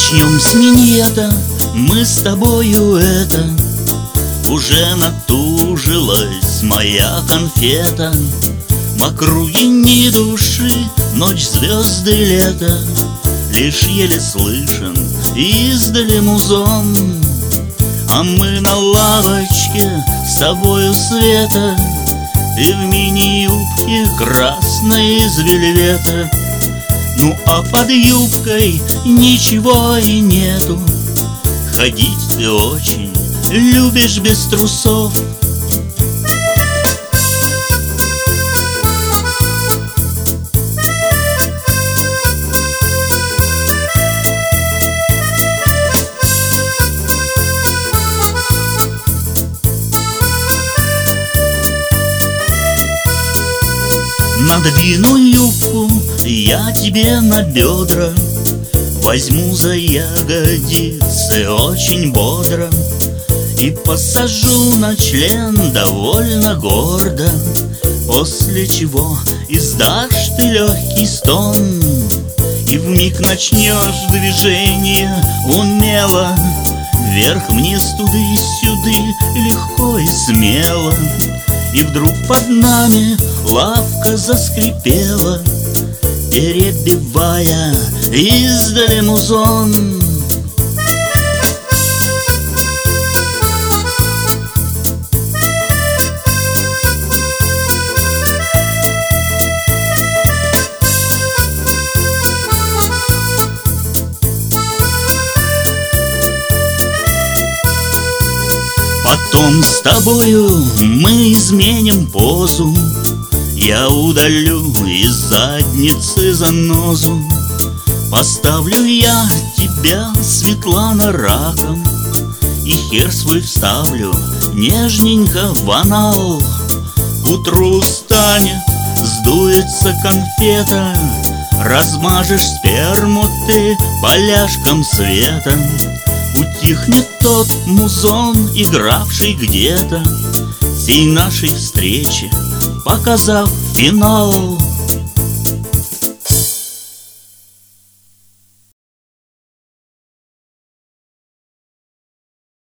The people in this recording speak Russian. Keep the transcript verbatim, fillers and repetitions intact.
Начнем с минета, мы с тобою это. Уже натужилась моя конфета. В округе ни души, ночь, звезды, лето. Лишь еле слышен издали музон. А мы на лавочке с тобою, Света. Ты в мини-юбке красной из вельвета. Ну а под юбкой ничего и нету. Ходить ты очень любишь без трусов. Надвину юбку я тебе на бедра, возьму за ягодицы очень бодро и посажу на член довольно гордо. После чего издашь ты легкий стон, и вмиг начнешь движение умело, вверх-вниз, туды-сюды, легко и смело. И вдруг под нами лавка заскрипела, перебивая издали музон. Потом с тобою мы изменим позу. Я удалю из задницы занозу. Поставлю я тебя, Светлана, раком, и хер свой вставлю нежненько в анал. К утру станет, сдуется конфета, размажешь сперму ты поляшком света. Утихнет тот музон, игравший где-то, сей нашей встречи показав финал.